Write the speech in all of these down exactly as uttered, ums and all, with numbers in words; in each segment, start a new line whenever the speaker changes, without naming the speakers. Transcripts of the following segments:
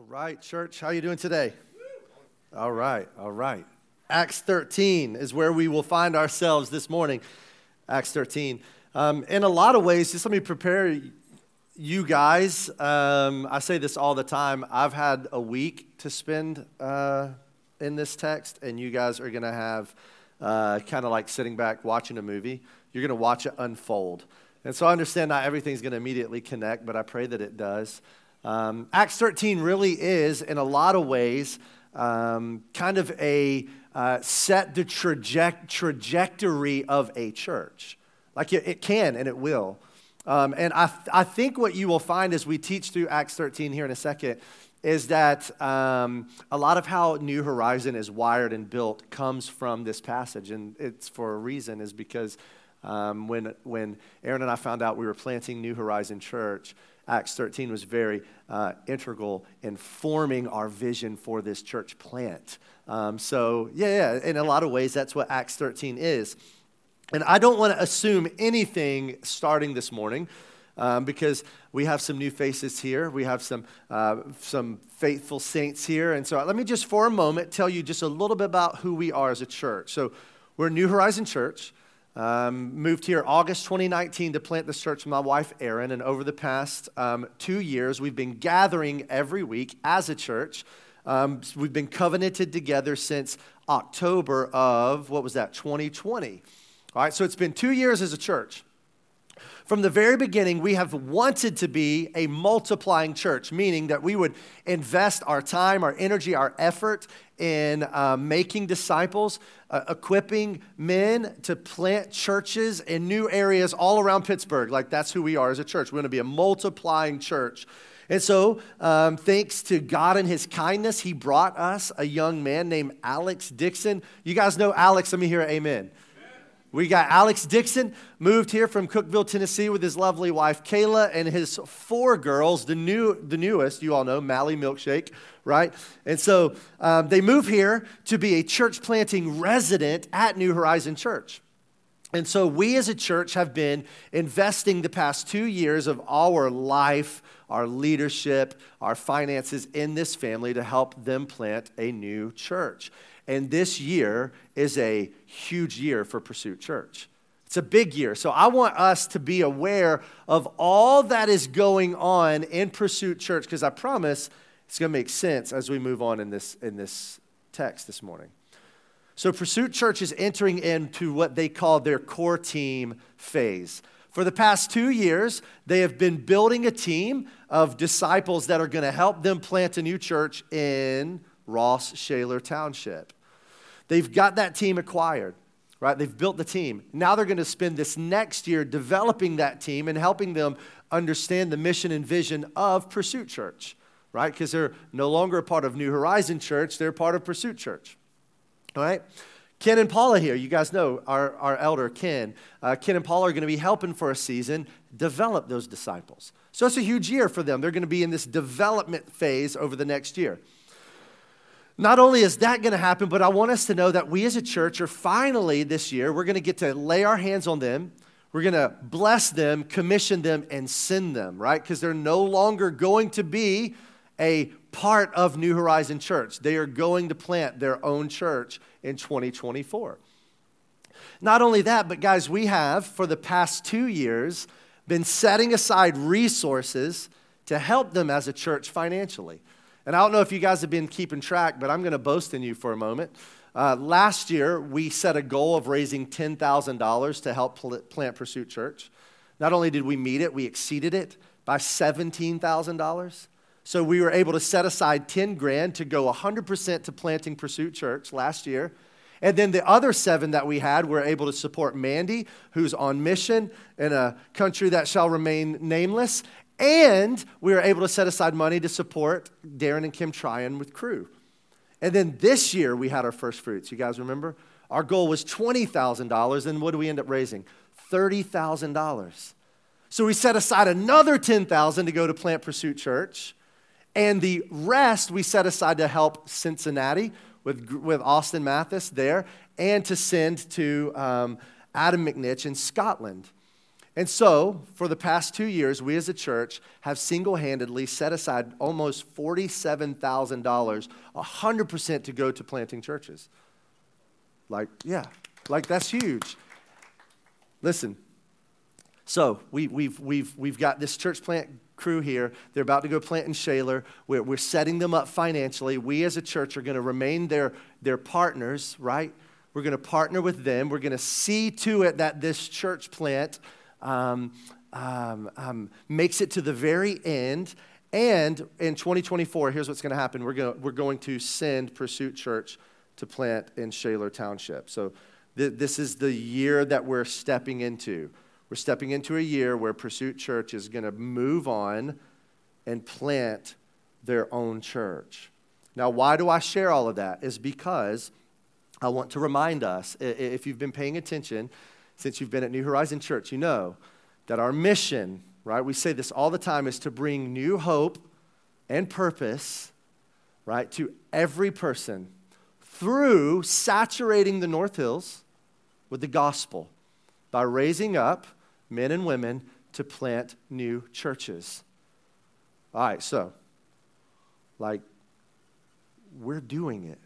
All right, church, how you doing today? All right, all right. Acts thirteen is where we will find ourselves this morning. Acts thirteen. Um, in a lot of ways, just let me prepare you guys. Um, I say this all the time. I've had a week to spend uh, in this text, and you guys are going to have uh, kind of like sitting back watching a movie. You're going to watch it unfold. And so I understand not everything's going to immediately connect, but I pray that it does. Um, Acts thirteen really is, in a lot of ways, um, kind of a uh, set the traje- trajectory of a church. Like it, it can and it will. Um, and I, th- I think what you will find as we teach through Acts thirteen here in a second is that um, a lot of how New Horizon is wired and built comes from this passage. And it's for a reason, is because um, when, when Aaron and I found out we were planting New Horizon Church, Acts thirteen was very uh, integral in forming our vision for this church plant. Um, so, yeah, yeah, in a lot of ways, that's what Acts thirteen is. And I don't want to assume anything starting this morning um, because we have some new faces here. We have some uh, some faithful saints here. And so let me just for a moment tell you just a little bit about who we are as a church. So we're New Horizon Church. Um, moved here August twenty nineteen to plant this church with my wife, Erin, and over the past um, two years, we've been gathering every week as a church. Um, we've been covenanted together since October of, what was that, twenty twenty. All right, so it's been two years as a church. From the very beginning, we have wanted to be a multiplying church, meaning that we would invest our time, our energy, our effort in uh, making disciples, uh, equipping men to plant churches in new areas all around Pittsburgh. Like that's who we are as a church. We're going to be a multiplying church. And so, um, thanks to God and his kindness, he brought us a young man named Alex Dixon. You guys know Alex. Let me hear amen. We got Alex Dixon, moved here from Cookeville, Tennessee with his lovely wife, Kayla, and his four girls, the new, the newest, you all know, Mally Milkshake, right? And so um, they move here to be a church planting resident at New Horizon Church. And so we as a church have been investing the past two years of our life, our leadership, our finances in this family to help them plant a new church. And this year is a huge year for Pursuit Church. It's a big year. So I want us to be aware of all that is going on in Pursuit Church, because I promise it's going to make sense as we move on in this, in this text this morning. So Pursuit Church is entering into what they call their core team phase. For the past two years, they have been building a team of disciples that are going to help them plant a new church in Ross Shaler Township. They've got that team acquired, right? They've built the team. Now they're going to spend this next year developing that team and helping them understand the mission and vision of Pursuit Church, right? Because they're no longer a part of New Horizon Church. They're part of Pursuit Church, all right? Ken and Paula here, you guys know our, our elder, Ken. Uh, Ken and Paula are going to be helping for a season develop those disciples. So it's a huge year for them. They're going to be in this development phase over the next year. Not only is that going to happen, but I want us to know that we as a church are finally this year, we're going to get to lay our hands on them. We're going to bless them, commission them, and send them, right? Because they're no longer going to be a part of New Horizon Church. They are going to plant their own church in twenty twenty-four. Not only that, but guys, we have, for the past two years, been setting aside resources to help them as a church financially. And I don't know if you guys have been keeping track, but I'm going to boast in you for a moment. Uh, last year, we set a goal of raising ten thousand dollars to help pl- plant Pursuit Church. Not only did we meet it, we exceeded it by seventeen thousand dollars. So we were able to set aside ten grand to go one hundred percent to planting Pursuit Church last year. And then the other seven that we had, we're able to support Mandy, who's on mission in a country that shall remain nameless. And we were able to set aside money to support Darren and Kim Tryon with Crew. And then this year, we had our first fruits. You guys remember? Our goal was twenty thousand dollars, and what do we end up raising? thirty thousand dollars. So we set aside another ten thousand dollars to go to Plant Pursuit Church, and the rest we set aside to help Cincinnati with, with Austin Mathis there, and to send to um, Adam McNitch in Scotland. And so, for the past two years, we as a church have single-handedly set aside almost forty-seven thousand dollars, one hundred percent to go to planting churches. Like, yeah, like that's huge. Listen, so we, we've, we've, we've got this church plant crew here. They're about to go plant in Shaler. We're, we're setting them up financially. We as a church are going to remain their, their partners, right? We're going to partner with them. We're going to see to it that this church plant Um, um, um, makes it to the very end. And in twenty twenty-four, here's what's going to happen. We're going we're going to send Pursuit Church to plant in Shaler Township. So th- this is the year that we're stepping into. We're stepping into a year where Pursuit Church is going to move on and plant their own church. Now, why do I share all of that? Is because I want to remind us, if you've been paying attention, since you've been at New Horizon Church, you know that our mission, right, we say this all the time, is to bring new hope and purpose, right, to every person through saturating the North Hills with the gospel by raising up men and women to plant new churches. All right, so, like, we're doing it.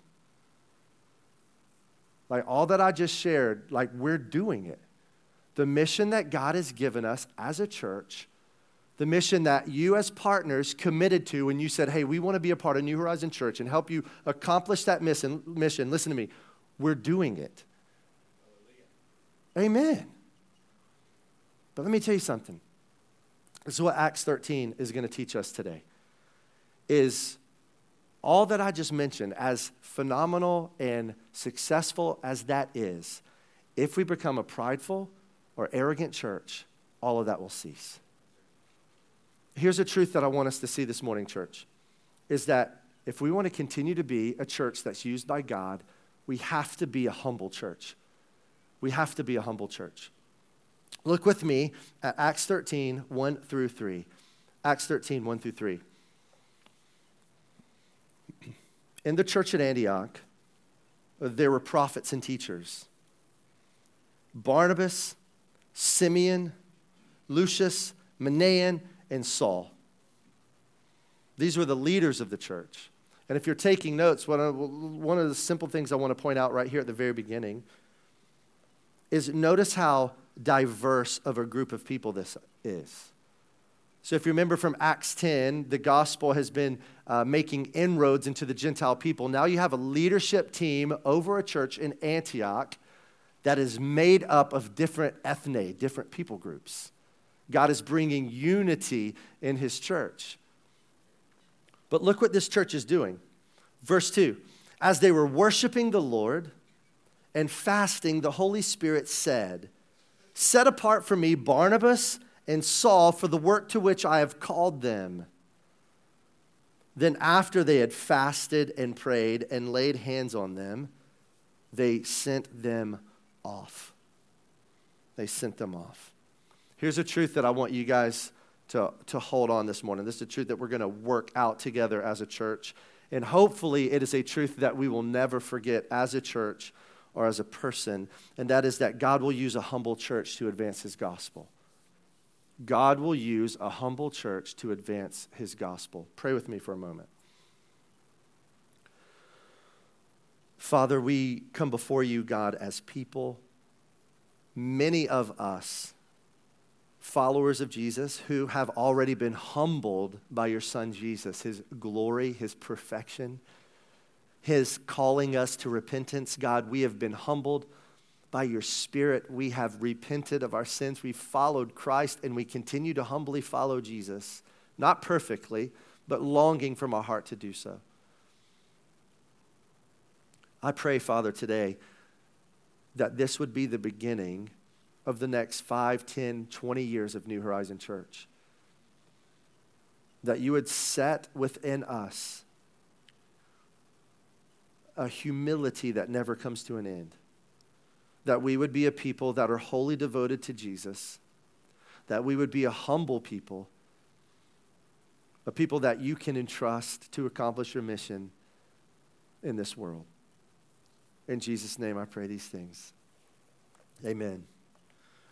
Like, all that I just shared, like, we're doing it. The mission that God has given us as a church, the mission that you as partners committed to when you said, hey, we want to be a part of New Horizon Church and help you accomplish that mission, mission. Listen to me. We're doing it. Amen. But let me tell you something. This is what Acts thirteen is going to teach us today, is all that I just mentioned, as phenomenal and successful as that is, if we become a prideful or arrogant church, all of that will cease. Here's a truth that I want us to see this morning, church, is that if we want to continue to be a church that's used by God, we have to be a humble church. We have to be a humble church. Look with me at Acts thirteen, one through three. Acts thirteen, one through three. In the church at Antioch, there were prophets and teachers. Barnabas, Simeon, Lucius, Manaen, and Saul. These were the leaders of the church. And if you're taking notes, one of, one of the simple things I want to point out right here at the very beginning is notice how diverse of a group of people this is. So if you remember from Acts ten, the gospel has been uh, making inroads into the Gentile people. Now you have a leadership team over a church in Antioch that is made up of different ethne, different people groups. God is bringing unity in his church. But look what this church is doing. Verse two, as they were worshiping the Lord and fasting, the Holy Spirit said, set apart for me Barnabas and Saul for the work to which I have called them. Then after they had fasted and prayed and laid hands on them, they sent them off. They sent them off. Here's a truth that I want you guys to, to hold on this morning. This is a truth that we're going to work out together as a church. And hopefully it is a truth that we will never forget as a church or as a person. And that is that God will use a humble church to advance his gospel. God will use a humble church to advance his gospel. Pray with me for a moment. Father, we come before you, God, as people, many of us, followers of Jesus, who have already been humbled by your Son Jesus, his glory, his perfection, his calling us to repentance. God, we have been humbled by your Spirit. We have repented of our sins. We've followed Christ, and we continue to humbly follow Jesus, not perfectly, but longing from our heart to do so. I pray, Father, today that this would be the beginning of the next five, ten, twenty years of New Horizon Church. That you would set within us a humility that never comes to an end. That we would be a people that are wholly devoted to Jesus. That we would be a humble people. A people that you can entrust to accomplish your mission in this world. In Jesus' name I pray these things. Amen.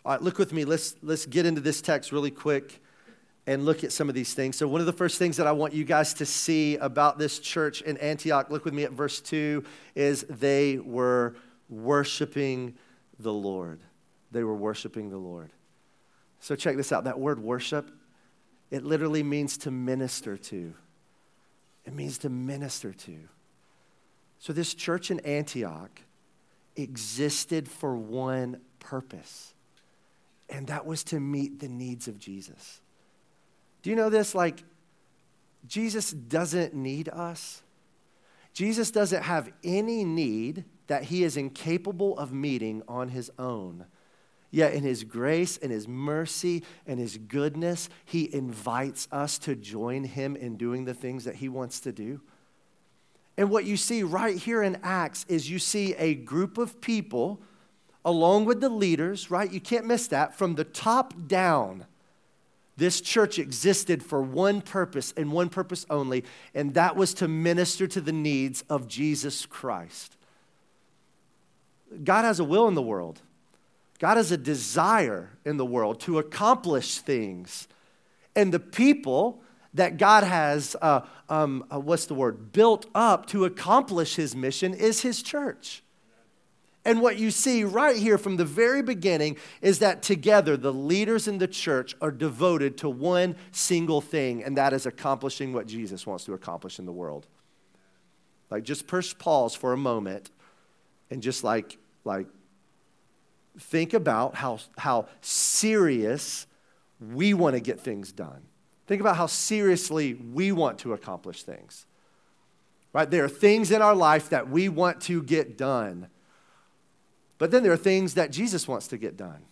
All right, look with me. Let's, let's get into this text really quick and look at some of these things. So one of the first things that I want you guys to see about this church in Antioch, look with me at verse two, is they were worshiping the Lord. They were worshiping the Lord. So check this out. That word worship, it literally means to minister to. It means to minister to. So this church in Antioch existed for one purpose, and that was to meet the needs of Jesus. Do you know this? Like, Jesus doesn't need us. Jesus doesn't have any need that he is incapable of meeting on his own. Yet in his grace and his mercy and his goodness, he invites us to join him in doing the things that he wants to do. And what you see right here in Acts is you see a group of people along with the leaders, right? You can't miss that. From the top down, this church existed for one purpose and one purpose only, and that was to minister to the needs of Jesus Christ. God has a will in the world. God has a desire in the world to accomplish things. And the people that God has, uh, um, uh, what's the word, built up to accomplish his mission is his church. And what you see right here from the very beginning is that together the leaders in the church are devoted to one single thing, and that is accomplishing what Jesus wants to accomplish in the world. Like, just push pause for a moment and just like, like think about how, how serious we want to get things done. Think about how seriously we want to accomplish things. Right? There are things in our life that we want to get done. But then there are things that Jesus wants to get done.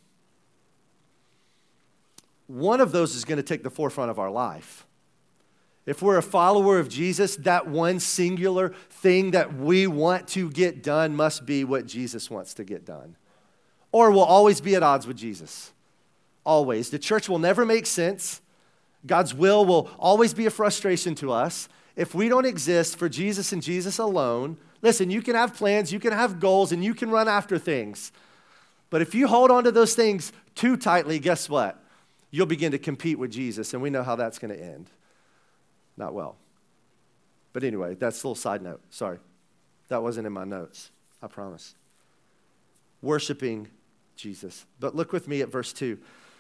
One of those is going to take the forefront of our life. If we're a follower of Jesus, that one singular thing that we want to get done must be what Jesus wants to get done. Or we'll always be at odds with Jesus. Always. The church will never make sense. God's will will always be a frustration to us. If we don't exist for Jesus and Jesus alone, listen, you can have plans, you can have goals, and you can run after things. But if you hold on to those things too tightly, guess what? You'll begin to compete with Jesus, and we know how that's going to end. Not well. But anyway, that's a little side note. Sorry. That wasn't in my notes. I promise. Worshiping Jesus. But look with me at verse two.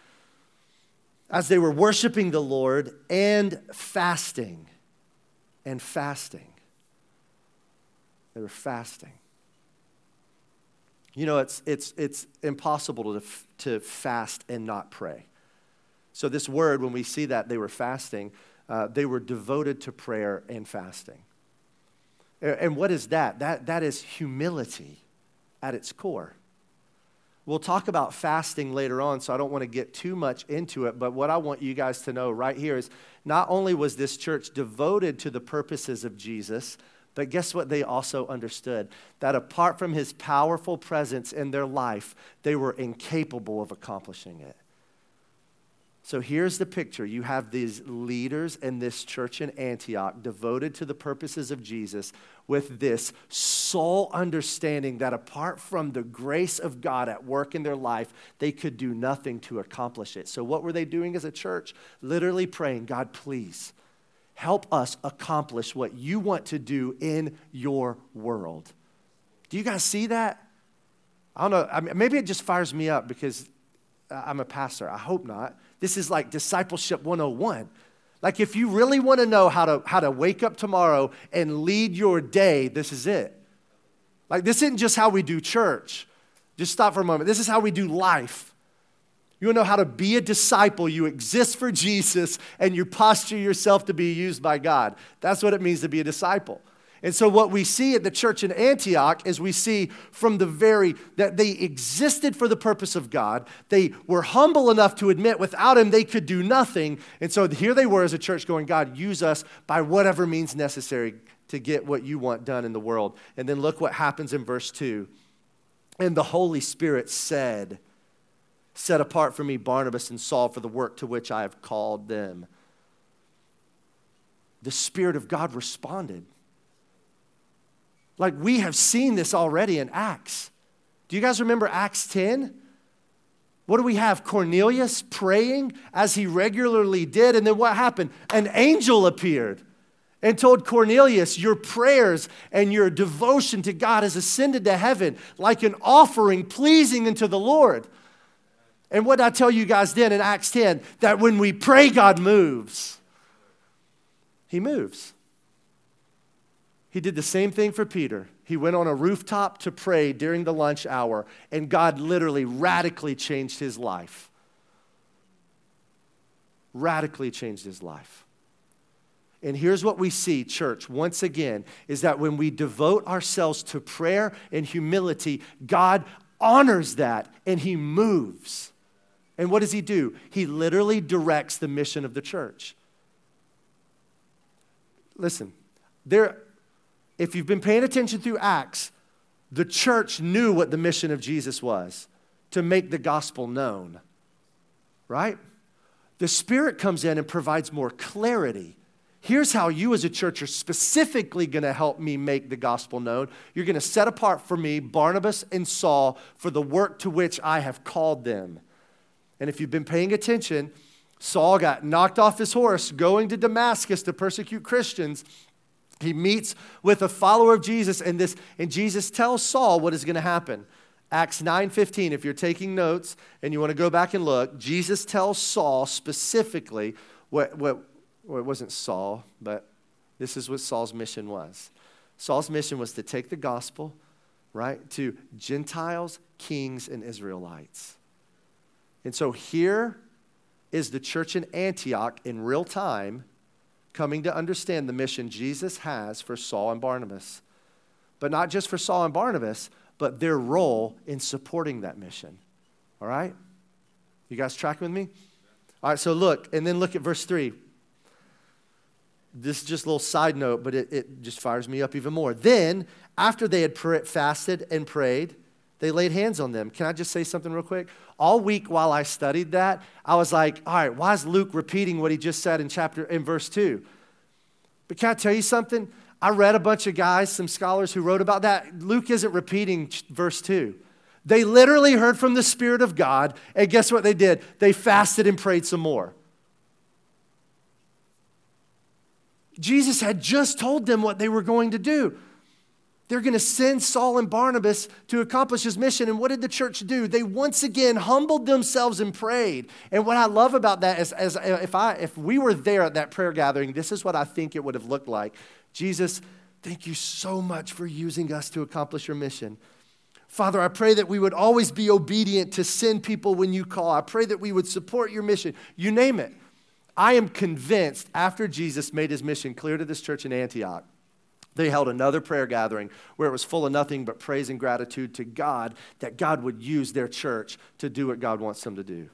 As they were worshiping the Lord and fasting, and fasting. They were fasting. You know, it's it's it's impossible to to fast and not pray. So this word, when we see that they were fasting, uh, they were devoted to prayer and fasting. And what is that? That that is humility at its core. We'll talk about fasting later on, so I don't want to get too much into it, but what I want you guys to know right here is not only was this church devoted to the purposes of Jesus, but guess what they also understood? That apart from his powerful presence in their life, they were incapable of accomplishing it. So here's the picture. You have these leaders in this church in Antioch devoted to the purposes of Jesus with this sole understanding that apart from the grace of God at work in their life, they could do nothing to accomplish it. So what were they doing as a church? Literally praying, God, please help us accomplish what you want to do in your world. Do you guys see that? I don't know. I mean, maybe it just fires me up because I'm a pastor. I hope not. This is like discipleship one oh one. Like if you really want to know how to, how to wake up tomorrow and lead your day, this is it. Like this isn't just how we do church. Just stop for a moment. This is how we do life. You want to know how to be a disciple. You exist for Jesus and you posture yourself to be used by God. That's what it means to be a disciple. And so what we see at the church in Antioch is we see from the very, that they existed for the purpose of God. They were humble enough to admit without him they could do nothing. And so here they were as a church going, God, use us by whatever means necessary to get what you want done in the world. And then look what happens in verse two. And the Holy Spirit said, set apart for me Barnabas and Saul for the work to which I have called them. The Spirit of God responded. Like we have seen this already in Acts. Do you guys remember Acts ten? What do we have? Cornelius praying as he regularly did. And then what happened? An angel appeared and told Cornelius, your prayers and your devotion to God has ascended to heaven like an offering pleasing unto the Lord. And what did I tell you guys then in Acts ten? That when we pray, God moves. He moves. He did the same thing for Peter. He went on a rooftop to pray during the lunch hour, and God literally radically changed his life. Radically changed his life. And here's what we see, church, once again, is that when we devote ourselves to prayer and humility, God honors that, and he moves. And what does he do? He literally directs the mission of the church. Listen, there... If you've been paying attention through Acts, the church knew what the mission of Jesus was, to make the gospel known, right? The Spirit comes in and provides more clarity. Here's how you as a church are specifically going to help me make the gospel known. You're going to set apart for me Barnabas and Saul for the work to which I have called them. And if you've been paying attention, Saul got knocked off his horse going to Damascus to persecute Christians. He meets with a follower of Jesus, and this, and Jesus tells Saul what is going to happen. Acts nine fifteen, if you're taking notes and you want to go back and look, Jesus tells Saul specifically what, what well, it wasn't Saul, but this is what Saul's mission was. Saul's mission was to take the gospel, right, to Gentiles, kings, and Israelites. And so here is the church in Antioch in real time, coming to understand the mission Jesus has for Saul and Barnabas. But not just for Saul and Barnabas, but their role in supporting that mission. All right? You guys tracking with me? All right, so look, and then look at verse three. This is just a little side note, but it, it just fires me up even more. Then, after they had pr- fasted and prayed, they laid hands on them. Can I just say something real quick? All week while I studied that, I was like, all right, why is Luke repeating what he just said in chapter in verse two? But can I tell you something? I read a bunch of guys, some scholars who wrote about that. Luke isn't repeating verse two. They literally heard from the Spirit of God, and guess what they did? They fasted and prayed some more. Jesus had just told them what they were going to do. They're going to send Saul and Barnabas to accomplish his mission. And what did the church do? They once again humbled themselves and prayed. And what I love about that is, as if I, if we were there at that prayer gathering, this is what I think it would have looked like. Jesus, thank you so much for using us to accomplish your mission. Father, I pray that we would always be obedient to send people when you call. I pray that we would support your mission. You name it. I am convinced after Jesus made his mission clear to this church in Antioch, they held another prayer gathering where it was full of nothing but praise and gratitude to God that God would use their church to do what God wants them to do.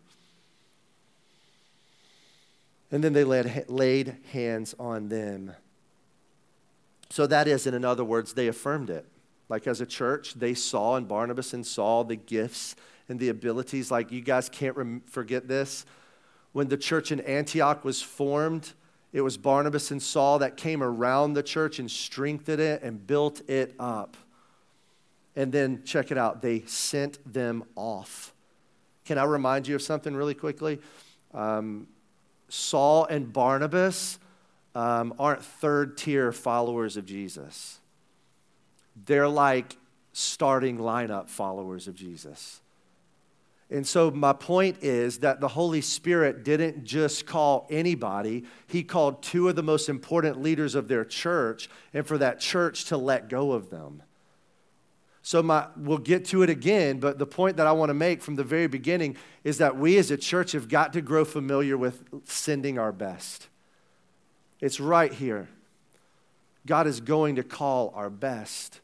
And then they laid, laid hands on them. So that is, in other words, they affirmed it. Like as a church, they saw in Barnabas and Saul the gifts and the abilities. Like you guys can't rem- forget this. When the church in Antioch was formed, it was Barnabas and Saul that came around the church and strengthened it and built it up. And then, check it out, they sent them off. Can I remind you of something really quickly? Um, Saul and Barnabas um, aren't third-tier followers of Jesus. They're like starting lineup followers of Jesus. And so my point is that the Holy Spirit didn't just call anybody. He called two of the most important leaders of their church, and for that church to let go of them. So my, we'll get to it again, but the point that I want to make from the very beginning is that we as a church have got to grow familiar with sending our best. It's right here. God is going to call our best.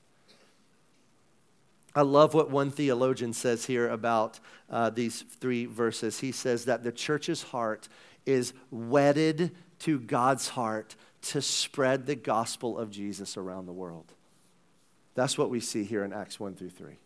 I love what one theologian says here about uh, these three verses. He says that the church's heart is wedded to God's heart to spread the gospel of Jesus around the world. That's what we see here in Acts one through three.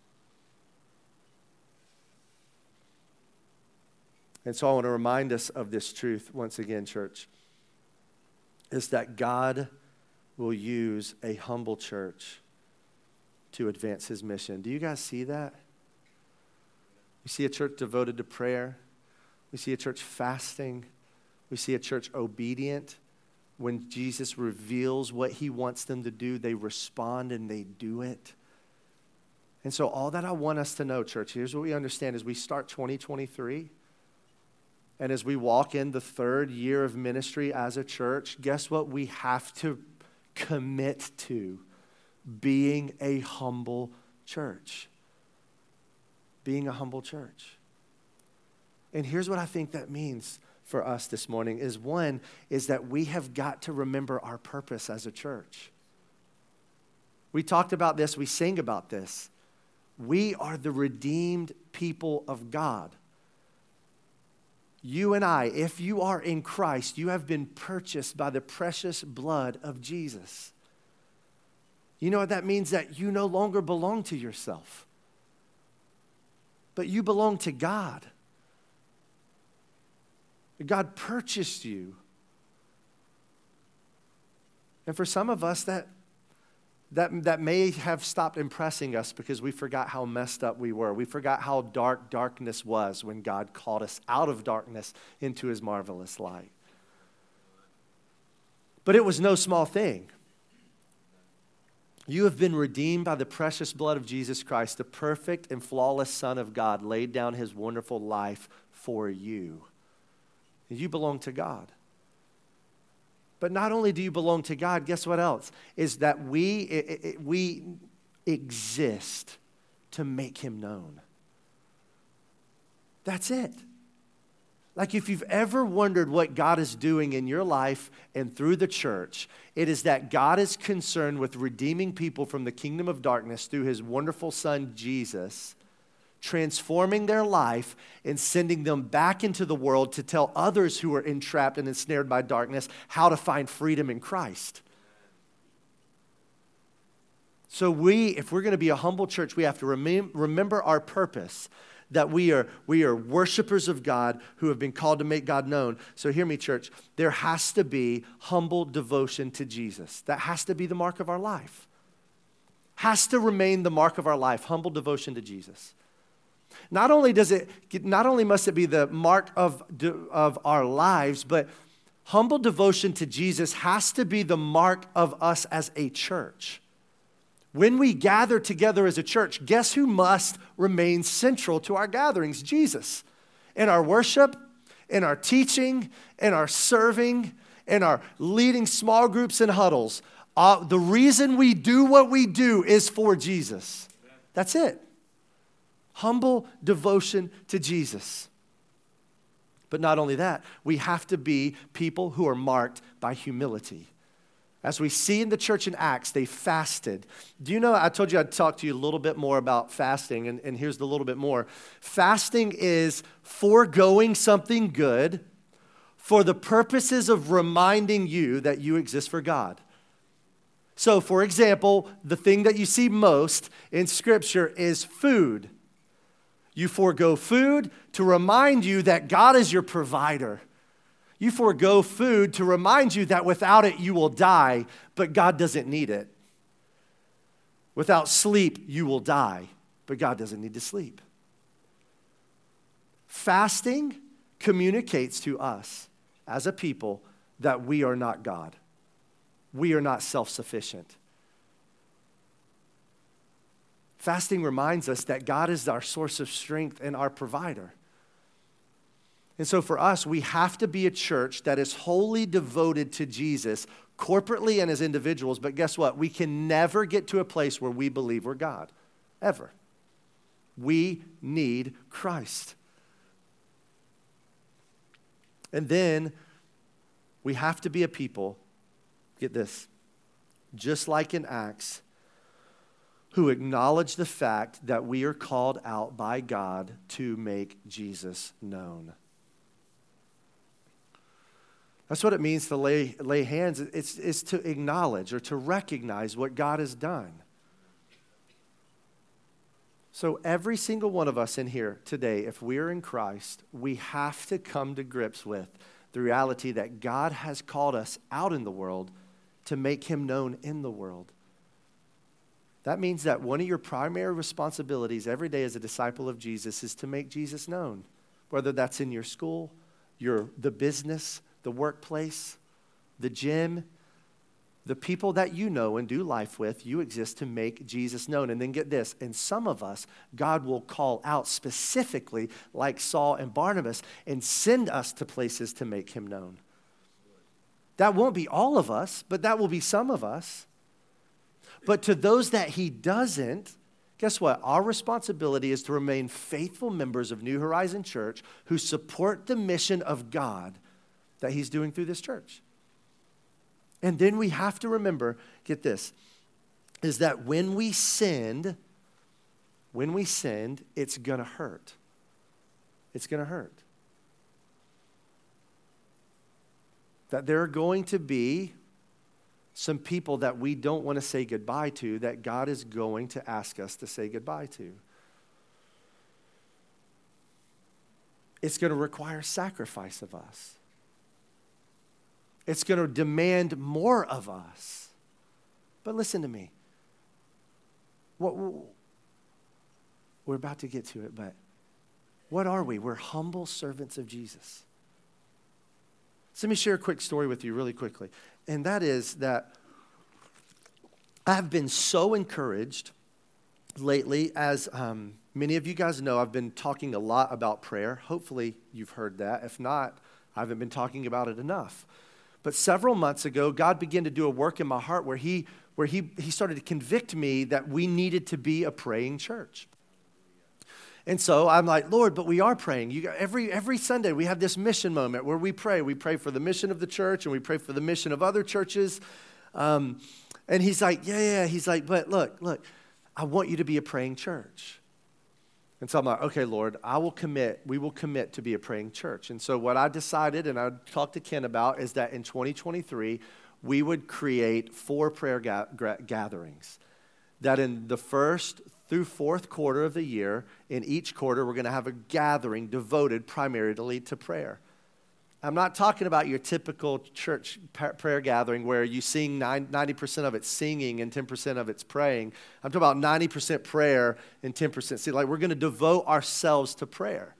And so I want to remind us of this truth once again, church, is that God will use a humble church to advance his mission. Do you guys see that? You We see a church devoted to prayer. We see a church fasting. We see a church obedient. When Jesus reveals what he wants them to do, they respond and they do it. And so all that I want us to know, church, here's what we understand as we start twenty twenty-three, and as we walk in the third year of ministry as a church, guess what we have to commit to? Being a humble church. Being a humble church. And here's what I think that means for us this morning is one, is that we have got to remember our purpose as a church. We talked about this, we sing about this. We are the redeemed people of God. You and I, if you are in Christ, you have been purchased by the precious blood of Jesus. You know what that means? That you no longer belong to yourself, but you belong to God. God purchased you. And for some of us, that, that, that may have stopped impressing us because we forgot how messed up we were. We forgot how dark darkness was when God called us out of darkness into his marvelous light. But it was no small thing. You have been redeemed by the precious blood of Jesus Christ, the perfect and flawless Son of God, laid down his wonderful life for you. You belong to God. But not only do you belong to God, guess what else? Is that we, it, it, we exist to make him known. That's it. Like if you've ever wondered what God is doing in your life and through the church, it is that God is concerned with redeeming people from the kingdom of darkness through his wonderful Son, Jesus, transforming their life and sending them back into the world to tell others who are entrapped and ensnared by darkness how to find freedom in Christ. So we, if we're going to be a humble church, we have to remem- remember our purpose, that we are, we are worshipers of God who have been called to make God known. So hear me, church, there has to be humble devotion to Jesus. That has to be the mark of our life. Has to remain the mark of our life, humble devotion to Jesus. Not only does it, not only must it be the mark of, of our lives, but humble devotion to Jesus has to be the mark of us as a church. When we gather together as a church, guess who must remain central to our gatherings? Jesus. In our worship, in our teaching, in our serving, in our leading small groups and huddles. Uh, the reason we do what we do is for Jesus. That's it. Humble devotion to Jesus. But not only that, we have to be people who are marked by humility. As we see in the church in Acts, they fasted. Do you know, I told you I'd talk to you a little bit more about fasting, and, and here's the little bit more. Fasting is foregoing something good for the purposes of reminding you that you exist for God. So, for example, the thing that you see most in Scripture is food. You forego food to remind you that God is your provider. You forego food to remind you that without it you will die, but God doesn't need it. Without sleep you will die, but God doesn't need to sleep. Fasting communicates to us as a people that we are not God. We are not self-sufficient. Fasting reminds us that God is our source of strength and our provider. And so for us, we have to be a church that is wholly devoted to Jesus, corporately and as individuals. But guess what? We can never get to a place where we believe we're God, ever. We need Christ. And then we have to be a people, get this, just like in Acts, who acknowledge the fact that we are called out by God to make Jesus known. That's what it means to lay, lay hands. It's, it's to acknowledge or to recognize what God has done. So every single one of us in here today, if we are in Christ, we have to come to grips with the reality that God has called us out in the world to make him known in the world. That means that one of your primary responsibilities every day as a disciple of Jesus is to make Jesus known, whether that's in your school, your the business, the workplace, the gym, the people that you know and do life with. You exist to make Jesus known. And then get this, and some of us, God will call out specifically like Saul and Barnabas and send us to places to make him known. That won't be all of us, but that will be some of us. But to those that he doesn't, guess what? Our responsibility is to remain faithful members of New Horizon Church who support the mission of God that he's doing through this church. And then we have to remember, get this, is that when we sinned, when we sinned, it's going to hurt. It's going to hurt. That there are going to be some people that we don't want to say goodbye to that God is going to ask us to say goodbye to. It's going to require sacrifice of us. It's going to demand more of us. But listen to me. What, we're about to get to it, but what are we? We're humble servants of Jesus. So let me share a quick story with you really quickly. And that is that I have been so encouraged lately, as um, many of you guys know, I've been talking a lot about prayer. Hopefully you've heard that. If not, I haven't been talking about it enough. But several months ago, God began to do a work in my heart where he, where he, he started to convict me that we needed to be a praying church. And so I'm like, Lord, but we are praying. You got, every, every Sunday we have this mission moment where we pray. We pray for the mission of the church and we pray for the mission of other churches. Um, and he's like, yeah, yeah. He's like, but look, look, I want you to be a praying church. And so I'm like, okay, Lord, I will commit, we will commit to be a praying church. And so what I decided, and I talked to Ken about, is that in twenty twenty-three, we would create four prayer ga- gatherings. That in the first through fourth quarter of the year, in each quarter, we're going to have a gathering devoted primarily to prayer. I'm not talking about your typical church prayer gathering where you sing ninety percent of it singing and ten percent of it's praying. I'm talking about ninety percent prayer and ten percent. See, like we're going to devote ourselves to prayer.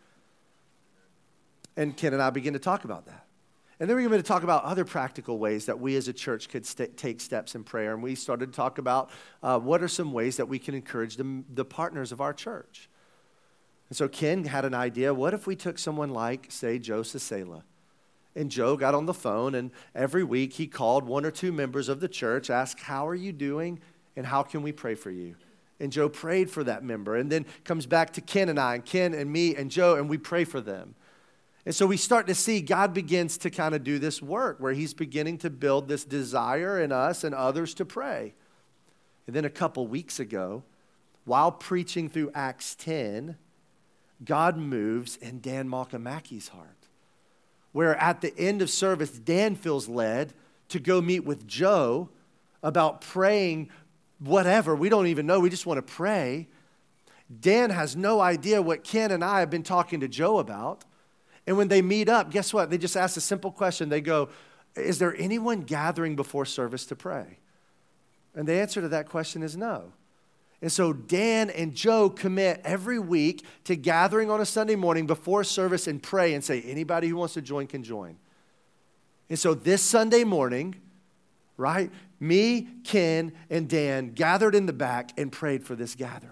And Ken and I begin to talk about that. And then we're going to talk about other practical ways that we as a church could st- take steps in prayer. And we started to talk about uh, what are some ways that we can encourage the, the partners of our church. And so Ken had an idea. What if we took someone like, say, Joe Cicela? And Joe got on the phone, and every week he called one or two members of the church, asked, how are you doing, and how can we pray for you? And Joe prayed for that member, and then comes back to Ken and I, and Ken and me and Joe, and we pray for them. And so we start to see God begins to kind of do this work where he's beginning to build this desire in us and others to pray. And then a couple weeks ago, while preaching through Acts ten, God moves in Dan Malkamaki's heart, where at the end of service, Dan feels led to go meet with Joe about praying whatever. We don't even know. We just want to pray. Dan has no idea what Ken and I have been talking to Joe about. And when they meet up, guess what? They just ask a simple question. They go, is there anyone gathering before service to pray? And the answer to that question is no. And so Dan and Joe commit every week to gathering on a Sunday morning before service and pray and say, anybody who wants to join can join. And so this Sunday morning, right, me, Ken, and Dan gathered in the back and prayed for this gathering.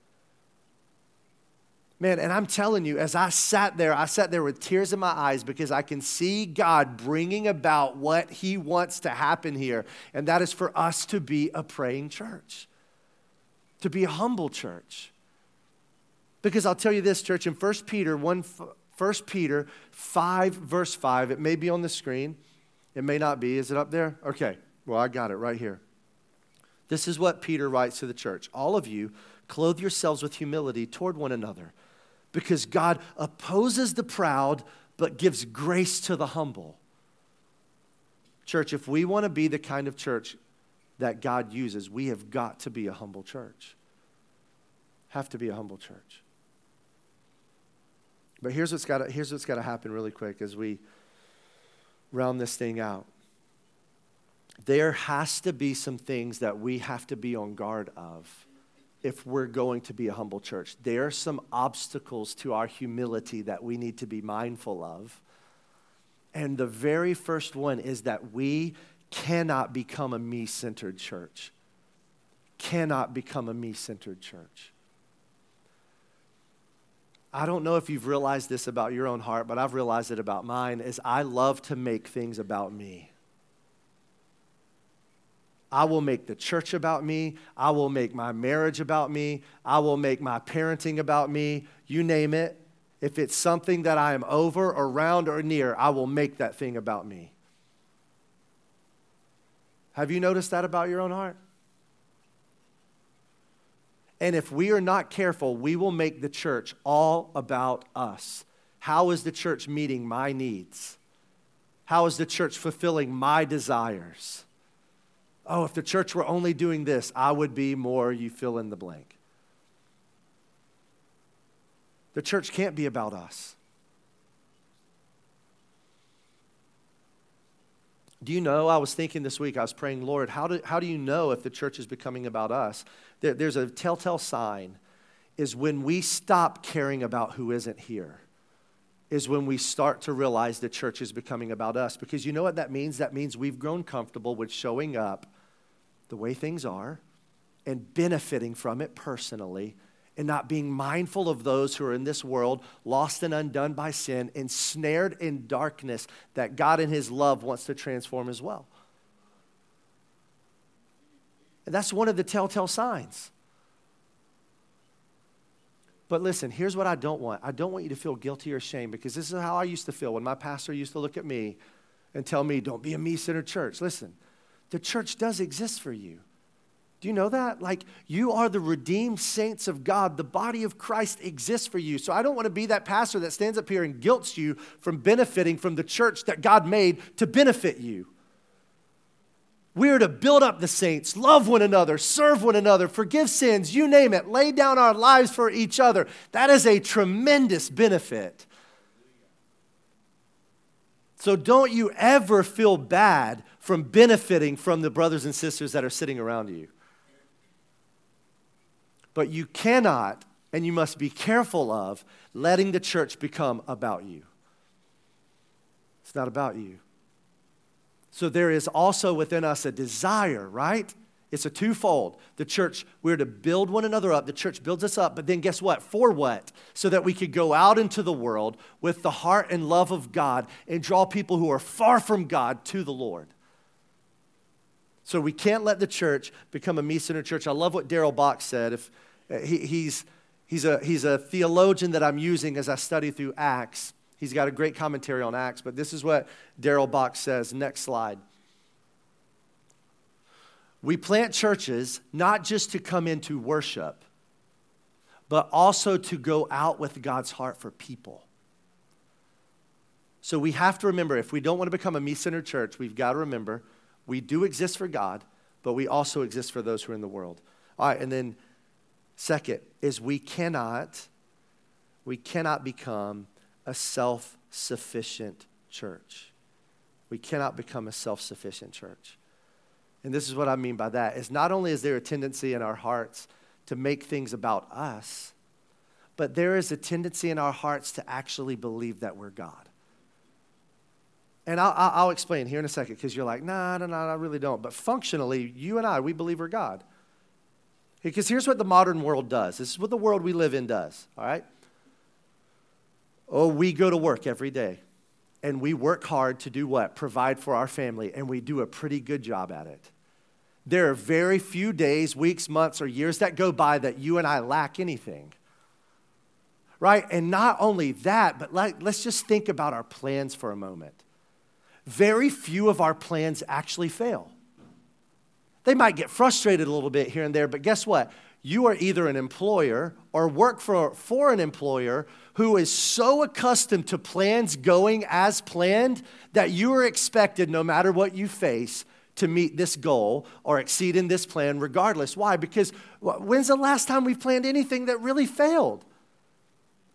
Man, and I'm telling you, as I sat there, I sat there with tears in my eyes because I can see God bringing about what he wants to happen here. And that is for us to be a praying church. To be a humble church. Because I'll tell you this, church, in First Peter one, First Peter five, verse five, it may be on the screen. It may not be. Is it up there? Okay. Well, I got it right here. This is what Peter writes to the church. All of you, clothe yourselves with humility toward one another, because God opposes the proud, but gives grace to the humble. Church, if we want to be the kind of church that God uses, we have got to be a humble church. Have to be a humble church. But here's what's got to, here's what's got to happen really quick as we round this thing out. there has to be some things that we have to be on guard of if we're going to be a humble church. There are some obstacles to our humility that we need to be mindful of. And the very first one is that we cannot become a me-centered church. Cannot become a me-centered church. I don't know if you've realized this about your own heart, but I've realized it about mine, is I love to make things about me. I will make the church about me. I will make my marriage about me. I will make my parenting about me. You name it. If it's something that I am over, around, or near, I will make that thing about me. Have you noticed that about your own heart? And if we are not careful, we will make the church all about us. How is the church meeting my needs? How is the church fulfilling my desires? Oh, if the church were only doing this, I would be more, you fill in the blank. The church can't be about us. Do you know, I was thinking this week, I was praying, Lord, how do, how do you know if the church is becoming about us? There, there's a telltale sign, is when we stop caring about who isn't here, is when we start to realize the church is becoming about us. Because you know what that means? That means we've grown comfortable with showing up the way things are and benefiting from it personally, and not being mindful of those who are in this world, lost and undone by sin, ensnared in darkness that God in his love wants to transform as well. And that's one of the telltale signs. But listen, here's what I don't want. I don't want you to feel guilty or ashamed, because this is how I used to feel when my pastor used to look at me and tell me, don't be a me-centered church. Listen, the church does exist for you. Do you know that? Like, you are the redeemed saints of God. The body of Christ exists for you. So I don't want to be that pastor that stands up here and guilts you from benefiting from the church that God made to benefit you. We are to build up the saints, love one another, serve one another, forgive sins, you name it, lay down our lives for each other. That is a tremendous benefit. So don't you ever feel bad from benefiting from the brothers and sisters that are sitting around you. But you cannot, and you must be careful of, letting the church become about you. It's not about you. So there is also within us a desire, right? It's a twofold. The church, we're to build one another up. The church builds us up, but then guess what? For what? So that we could go out into the world with the heart and love of God and draw people who are far from God to the Lord. So we can't let the church become a me-centered church. I love what Darrell Bock said. If uh, he, he's, he's, a, he's a theologian that I'm using as I study through Acts. He's got a great commentary on Acts, but this is what Darrell Bock says. Next slide. We plant churches not just to come into worship, but also to go out with God's heart for people. So we have to remember, if we don't want to become a me-centered church, we've got to remember we do exist for God, but we also exist for those who are in the world. All right, and then second is we cannot, we cannot become a self-sufficient church. We cannot become a self-sufficient church. And this is what I mean by that, is not only is there a tendency in our hearts to make things about us, but there is a tendency in our hearts to actually believe that we're God. And I'll, I'll explain here in a second, because you're like, nah, no, no, I really don't. But functionally, you and I, we believe we're God. Because here's what the modern world does. This is what the world we live in does, all right? Oh, we go to work every day, and we work hard to do what? Provide for our family, and we do a pretty good job at it. There are very few days, weeks, months, or years that go by that you and I lack anything, right? And not only that, but like, let's just think about our plans for a moment. Very few of our plans actually fail. They might get frustrated a little bit here and there, but guess what? You are either an employer or work for, for an employer who is so accustomed to plans going as planned that you are expected, no matter what you face, to meet this goal or exceed in this plan regardless. Why? Because when's the last time we've planned anything that really failed?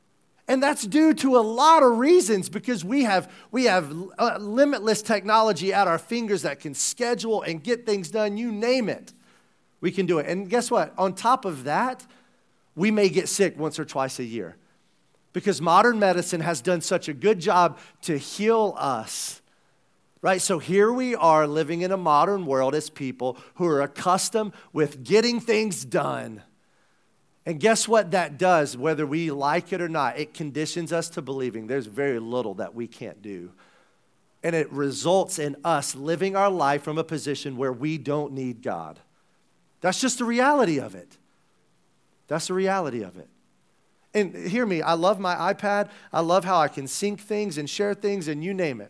And that's due to a lot of reasons because we have, we have uh, limitless technology at our fingers that can schedule and get things done. You name it, we can do it. And guess what? On top of that, we may get sick once or twice a year because modern medicine has done such a good job to heal us. Right, so here we are living in a modern world as people who are accustomed with getting things done. And guess what that does, whether we like it or not? It conditions us to believing there's very little that we can't do. And it results in us living our life from a position where we don't need God. That's just the reality of it. That's the reality of it. And hear me, I love my iPad. I love how I can sync things and share things and you name it.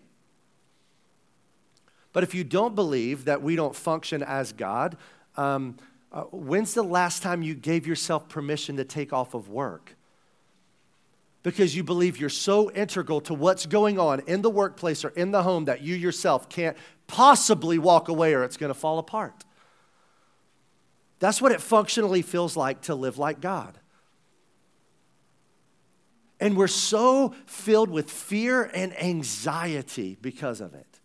But if you don't believe that we don't function as God, um, uh, when's the last time you gave yourself permission to take off of work? Because you believe you're so integral to what's going on in the workplace or in the home that you yourself can't possibly walk away or it's going to fall apart. That's what it functionally feels like to live like God. And we're so filled with fear and anxiety because of it.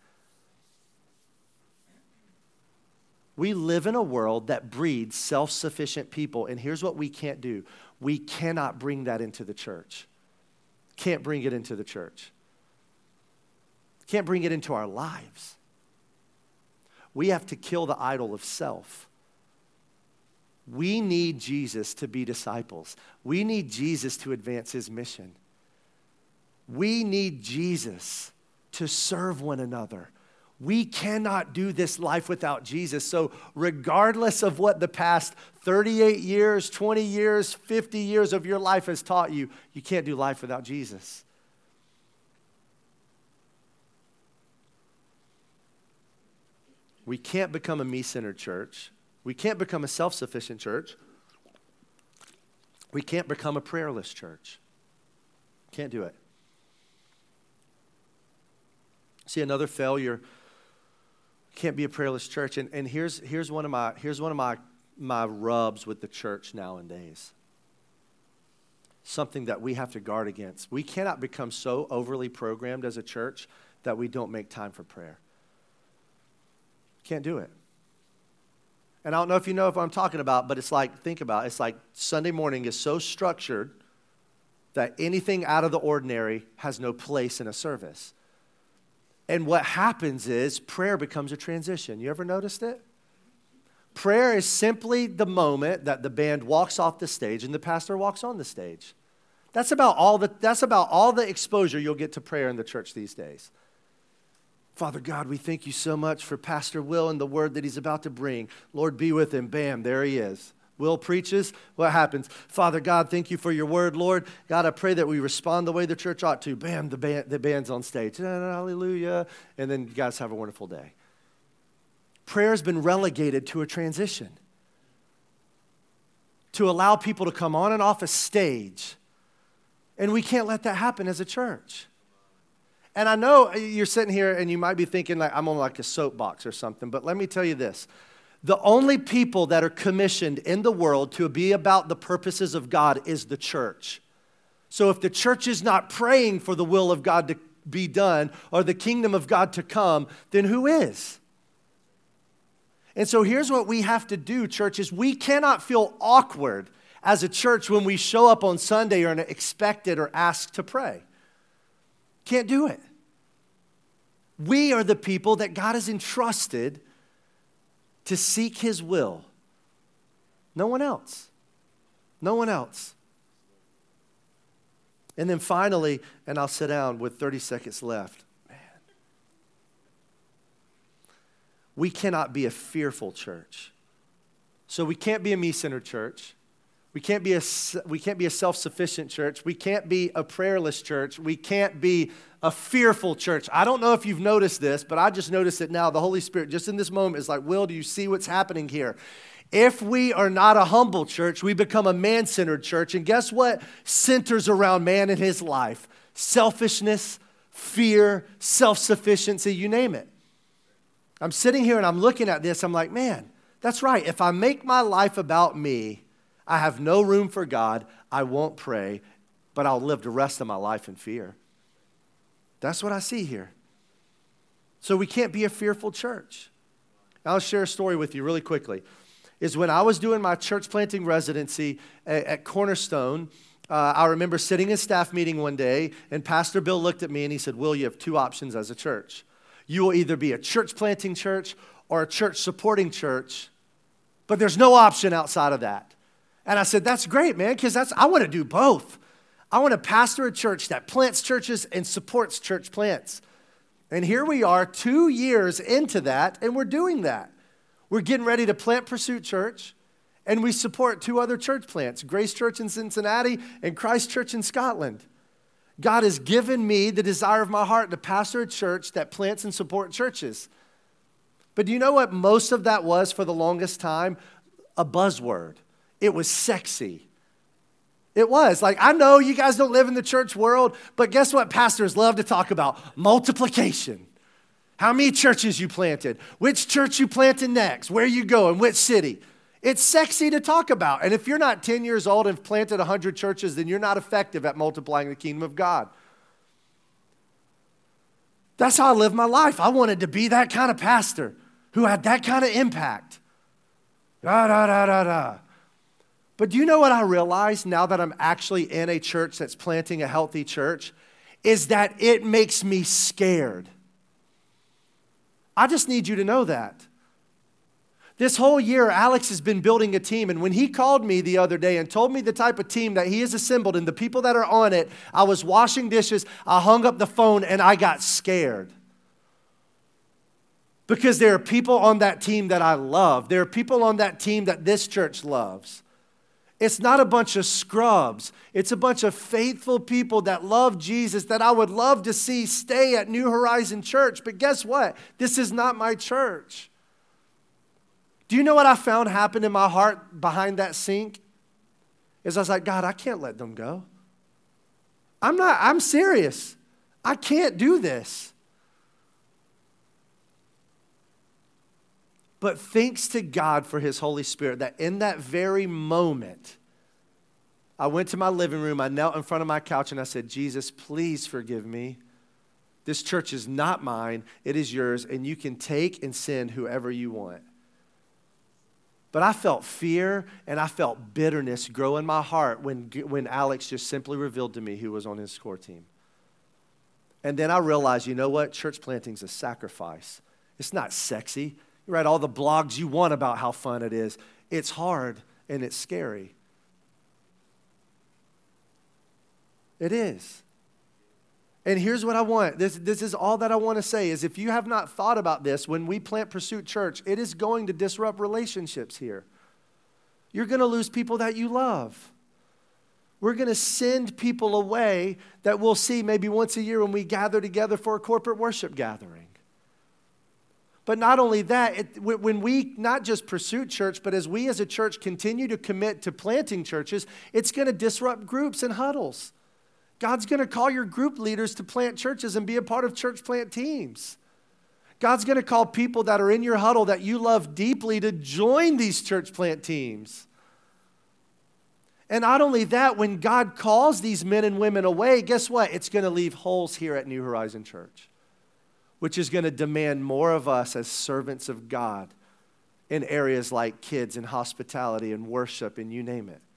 We live in a world that breeds self-sufficient people, and here's what we can't do. We cannot bring that into the church. Can't bring it into the church. Can't bring it into our lives. We have to kill the idol of self. We need Jesus to be disciples. We need Jesus to advance his mission. We need Jesus to serve one another. We cannot do this life without Jesus. So regardless of what the past thirty-eight years, twenty years, fifty years of your life has taught you, you can't do life without Jesus. We can't become a me-centered church. We can't become a self-sufficient church. We can't become a prayerless church. Can't do it. See, another failure. Can't be a prayerless church. And, and here's, here's one of my, here's one of my, my rubs with the church nowadays. Something that we have to guard against. We cannot become so overly programmed as a church that we don't make time for prayer. Can't do it. And I don't know if you know what I'm talking about, but it's like, think about it. It's like Sunday morning is so structured that anything out of the ordinary has no place in a service. And what happens is prayer becomes a transition. You ever noticed it? Prayer is simply the moment that the band walks off the stage and the pastor walks on the stage. That's about all the, that's about all the exposure you'll get to prayer in the church these days. Father God, we thank you so much for Pastor Will and the word that he's about to bring. Lord, be with him. Bam, there he is. Will preaches. What happens? Father God, thank you for your word, Lord. God, I pray that we respond the way the church ought to. Bam, the, band, the band's on stage. Hallelujah. And then you guys have a wonderful day. Prayer has been relegated to a transition. To allow people to come on and off a stage. And we can't let that happen as a church. And I know you're sitting here and you might be thinking like I'm on like a soapbox or something, but let me tell you this. The only people that are commissioned in the world to be about the purposes of God is the church. So if the church is not praying for the will of God to be done or the kingdom of God to come, then who is? And so here's what we have to do, church, is we cannot feel awkward as a church when we show up on Sunday or are expected or asked to pray. Can't do it. We are the people that God has entrusted to seek his will. No one else. No one else. And then finally, and I'll sit down with thirty seconds left. Man. We cannot be a fearful church. So we can't be a me-centered church. We can't be a, we can't be a self-sufficient church. We can't be a prayerless church. We can't be a fearful church. I don't know if you've noticed this, but I just noticed it now. The Holy Spirit, just in this moment, is like, Will, do you see what's happening here? If we are not a humble church, we become a man-centered church. And guess what centers around man in his life? Selfishness, fear, self-sufficiency, you name it. I'm sitting here and I'm looking at this. I'm like, man, that's right. If I make my life about me, I have no room for God. I won't pray. but I'll live the rest of my life in fear. That's what I see here. So we can't be a fearful church. I'll share a story with you really quickly. Is when I was doing my church planting residency at, at Cornerstone, uh, I remember sitting in staff meeting one day, and Pastor Bill looked at me and he said, Will, you have two options as a church. You will either be a church planting church or a church supporting church, but there's no option outside of that. And I said, that's great, man, because that's I want to do both. I want to pastor a church that plants churches and supports church plants. And here we are two years into that, and we're doing that. We're getting ready to plant Pursuit Church, and we support two other church plants, Grace Church in Cincinnati and Christ Church in Scotland. God has given me the desire of my heart to pastor a church that plants and supports churches. But do you know what most of that was for the longest time? A buzzword. It was sexy. It was. Like, I know you guys don't live in the church world, but guess what pastors love to talk about? Multiplication. How many churches you planted, which church you planted next, where you go, and which city. It's sexy to talk about. And if you're not ten years old and planted one hundred churches, then you're not effective at multiplying the kingdom of God. That's how I lived my life. I wanted to be that kind of pastor who had that kind of impact. Da, da, da, da, da. But do you know what I realized now that I'm actually in a church that's planting a healthy church? Is that it makes me scared. I just need you to know that. This whole year, Alex has been building a team, and when he called me the other day and told me the type of team that he has assembled and the people that are on it, I was washing dishes, I hung up the phone, and I got scared. Because there are people on that team that I love. There are people on that team that this church loves. It's not a bunch of scrubs. It's a bunch of faithful people that love Jesus that I would love to see stay at New Horizon Church. But guess what? This is not my church. Do you know what I found happened in my heart behind that sink? Is I was like, God, I can't let them go. I'm not, I'm serious. I can't do this. But thanks to God for His Holy Spirit that in that very moment, I went to my living room, I knelt in front of my couch, and I said, Jesus, please forgive me. This church is not mine, it is yours, and you can take and send whoever you want. But I felt fear and I felt bitterness grow in my heart when, when Alex just simply revealed to me who was on his core team. And then I realized, you know what? Church planting is a sacrifice. It's not sexy. You write all the blogs you want about how fun it is. It's hard and it's scary. It is. And here's what I want. This, this is all that I want to say is if you have not thought about this, when we plant Pursuit Church, it is going to disrupt relationships here. You're going to lose people that you love. We're going to send people away that we'll see maybe once a year when we gather together for a corporate worship gathering. But not only that, it, when we not just Pursuit Church, but as we as a church continue to commit to planting churches, it's going to disrupt groups and huddles. God's going to call your group leaders to plant churches and be a part of church plant teams. God's going to call people that are in your huddle that you love deeply to join these church plant teams. And not only that, when God calls these men and women away, guess what? It's going to leave holes here at New Horizon Church, which is going to demand more of us as servants of God in areas like kids and hospitality and worship and you name it.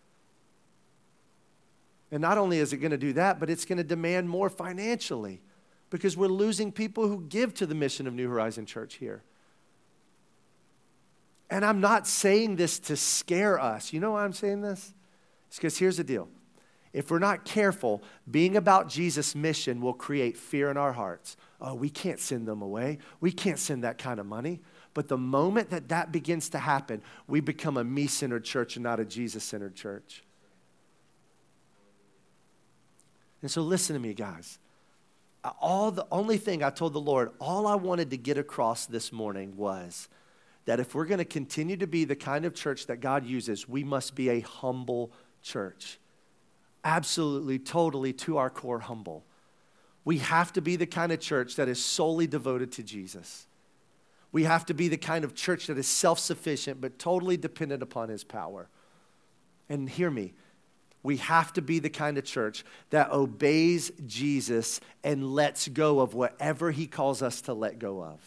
And not only is it going to do that, but it's going to demand more financially because we're losing people who give to the mission of New Horizon Church here. And I'm not saying this to scare us. You know why I'm saying this? It's because here's the deal. If we're not careful, being about Jesus' mission will create fear in our hearts. Oh, we can't send them away. We can't send that kind of money. But the moment that that begins to happen, we become a me-centered church and not a Jesus-centered church. And so listen to me, guys. All the only thing I told the Lord, all I wanted to get across this morning was that if we're going to continue to be the kind of church that God uses, we must be a humble church. Absolutely, totally, to our core humble. We have to be the kind of church that is solely devoted to Jesus. We have to be the kind of church that is self-sufficient but totally dependent upon His power. And hear me, We have to be the kind of church that obeys Jesus and lets go of whatever he calls us to let go of.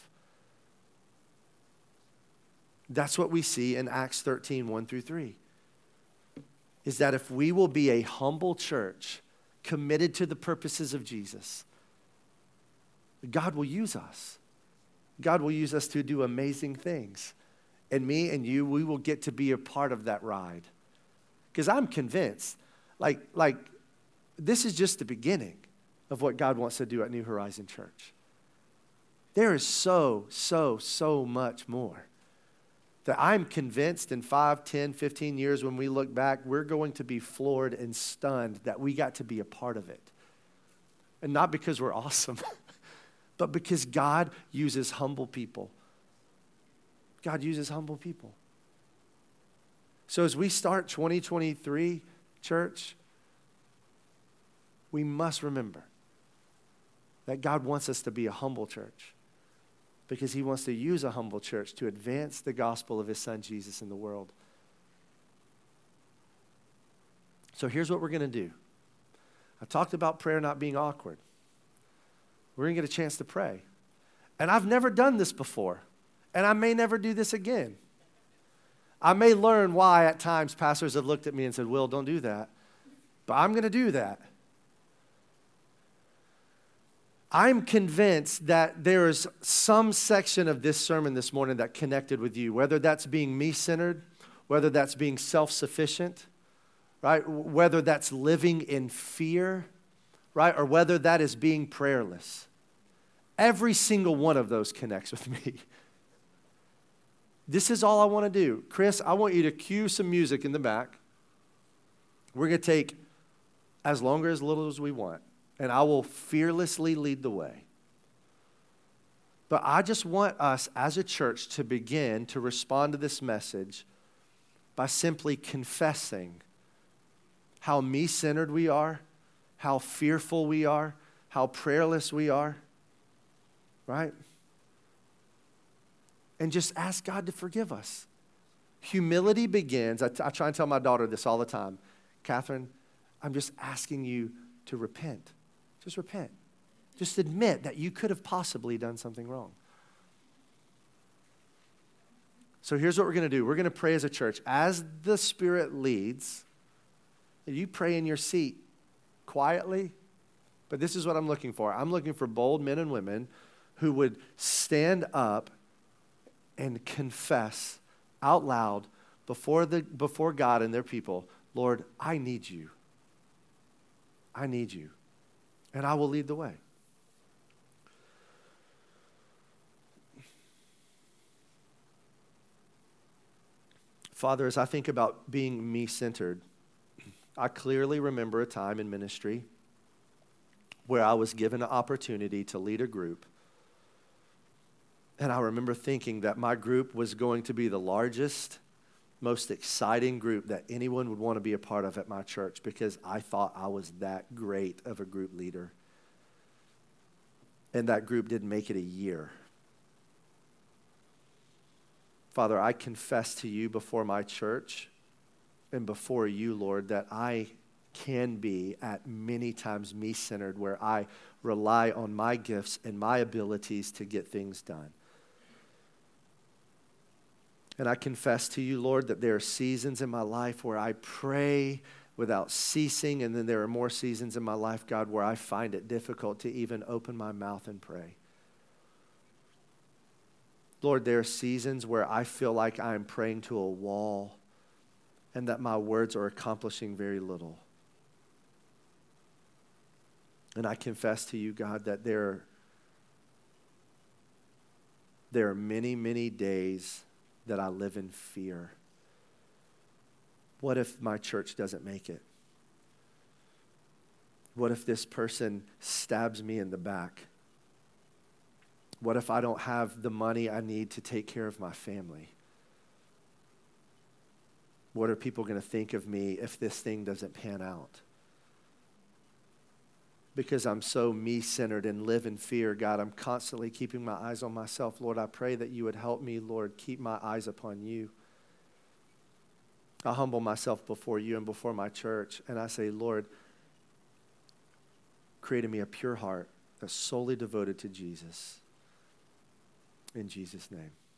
That's what we see in Acts thirteen, one through three. Is that if we will be a humble church committed to the purposes of Jesus, God will use us. God will use us to do amazing things. And me and you, we will get to be a part of that ride. Because I'm convinced, like, like this is just the beginning of what God wants to do at New Horizon Church. There is so, so, so much more that I'm convinced in five, ten, fifteen years when we look back, we're going to be floored and stunned that we got to be a part of it. And not because we're awesome, but because God uses humble people. God uses humble people. So as we start twenty twenty-three, church, we must remember that God wants us to be a humble church because he wants to use a humble church to advance the gospel of his son Jesus in the world. So here's what we're going to do. I talked about prayer not being awkward. We're going to get a chance to pray. And I've never done this before, and I may never do this again. I may learn why at times pastors have looked at me and said, Will, don't do that. But I'm going to do that. I'm convinced that there is some section of this sermon this morning that connected with you, whether that's being me-centered, whether that's being self-sufficient, right? Whether that's living in fear, right? Or whether that is being prayerless. Every single one of those connects with me. This is all I want to do. Chris, I want you to cue some music in the back. We're going to take as long or as little as we want, and I will fearlessly lead the way. But I just want us as a church to begin to respond to this message by simply confessing how me-centered we are, how fearful we are, how prayerless we are, right? And just ask God to forgive us. Humility begins, I, t- I try and tell my daughter this all the time, Catherine, I'm just asking you to repent. Just repent. Just admit that you could have possibly done something wrong. So here's what we're going to do. We're going to pray as a church. As the Spirit leads, you pray in your seat quietly, but this is what I'm looking for. I'm looking for bold men and women who would stand up and confess out loud before the before God and their people, Lord, I need you. I need you. And I will lead the way. Father, as I think about being me-centered, I clearly remember a time in ministry where I was given an opportunity to lead a group. And I remember thinking that my group was going to be the largest, most exciting group that anyone would want to be a part of at my church because I thought I was that great of a group leader. And that group didn't make it a year. Father, I confess to you before my church and before you, Lord, that I can be at many times me-centered where I rely on my gifts and my abilities to get things done. And I confess to you, Lord, that there are seasons in my life where I pray without ceasing, and then there are more seasons in my life, God, where I find it difficult to even open my mouth and pray. Lord, there are seasons where I feel like I'm praying to a wall and that my words are accomplishing very little. And I confess to you, God, that there, there are many, many days that I live in fear. What if my church doesn't make it? What if this person stabs me in the back? What if I don't have the money I need to take care of my family? What are people going to think of me if this thing doesn't pan out? Because I'm so me-centered and live in fear, God, I'm constantly keeping my eyes on myself. Lord, I pray that you would help me, Lord, keep my eyes upon you. I humble myself before you and before my church, and I say, Lord, create in me a pure heart that's solely devoted to Jesus. In Jesus' name.